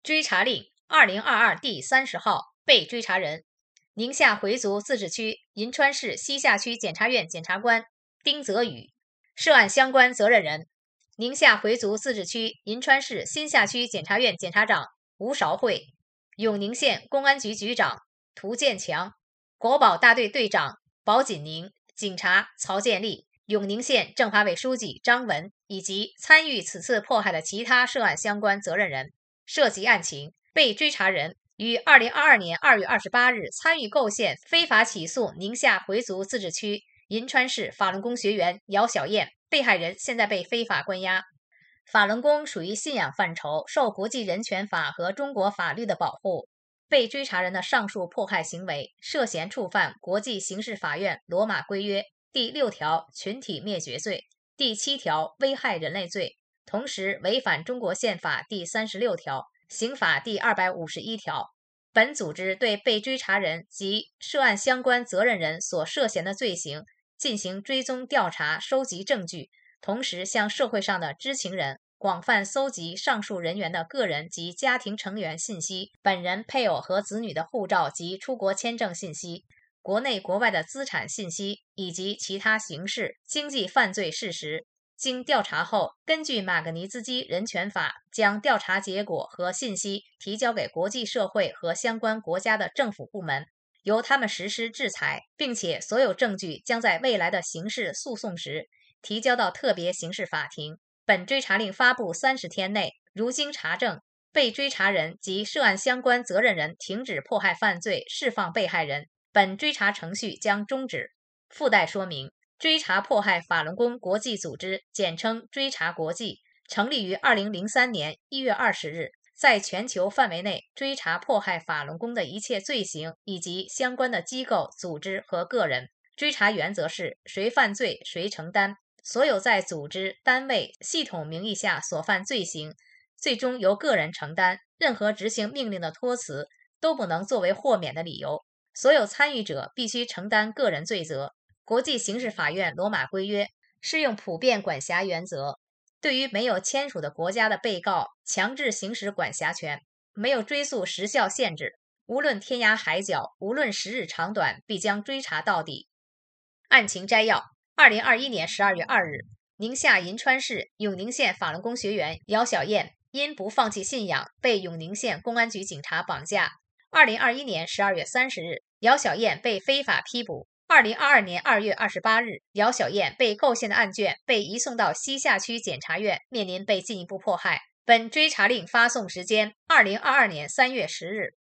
追查令2022第30号，被追查人：宁夏回族自治区银川市西夏区检察院检察官丁泽宇。涉案相关责任人：宁夏回族自治区银川市新夏区检察院检察长吴韶慧，永宁县公安局局长涂建强，国保大队队长保锦宁，警察曹建立，永宁县政法委书记张文，以及参与此次迫害的其他涉案相关责任人。涉及案情，被追查人于2022年2月28日参与构陷非法起诉宁夏回族自治区银川市法轮功学员姚小燕，被害人现在被非法关押。法轮功属于信仰范畴，受国际人权法和中国法律的保护。被追查人的上述迫害行为涉嫌触犯国际刑事法院罗马规约第6条群体灭绝罪、第7条危害人类罪，同时违反中国宪法第36条、刑法第251条。本组织对被追查人及涉案相关责任人所涉嫌的罪行进行追踪调查，收集证据，同时向社会上的知情人广泛搜集上述人员的个人及家庭成员信息、本人、配偶和子女的护照及出国签证信息、国内国外的资产信息以及其他刑事、经济犯罪事实。经调查后，根据马格尼兹基人权法，将调查结果和信息提交给国际社会和相关国家的政府部门，由他们实施制裁，并且所有证据将在未来的刑事诉讼时提交到特别刑事法庭。本追查令发布30天内，如经查证，被追查人及涉案相关责任人停止迫害犯罪，释放被害人，本追查程序将终止。附带说明：追查迫害法轮功国际组织，简称追查国际，成立于2003年1月20日，在全球范围内追查迫害法轮功的一切罪行以及相关的机构、组织和个人。追查原则是谁犯罪谁承担，所有在组织、单位、系统名义下所犯罪行，最终由个人承担，任何执行命令的托辞都不能作为豁免的理由，所有参与者必须承担个人罪责。国际刑事法院罗马规约适用普遍管辖原则，对于没有签署的国家的被告强制行使管辖权，没有追诉时效限制，无论天涯海角，无论时日长短，必将追查到底。案情摘要：2021年12月2日，宁夏银川市永宁县法轮功学员姚小燕因不放弃信仰，被永宁县公安局警察绑架。2021年12月30日，姚小燕被非法批捕。2022年2月28日，姚小燕被构陷的案卷被移送到西夏区检察院，面临被进一步迫害。本追查令发送时间：2022年3月10日。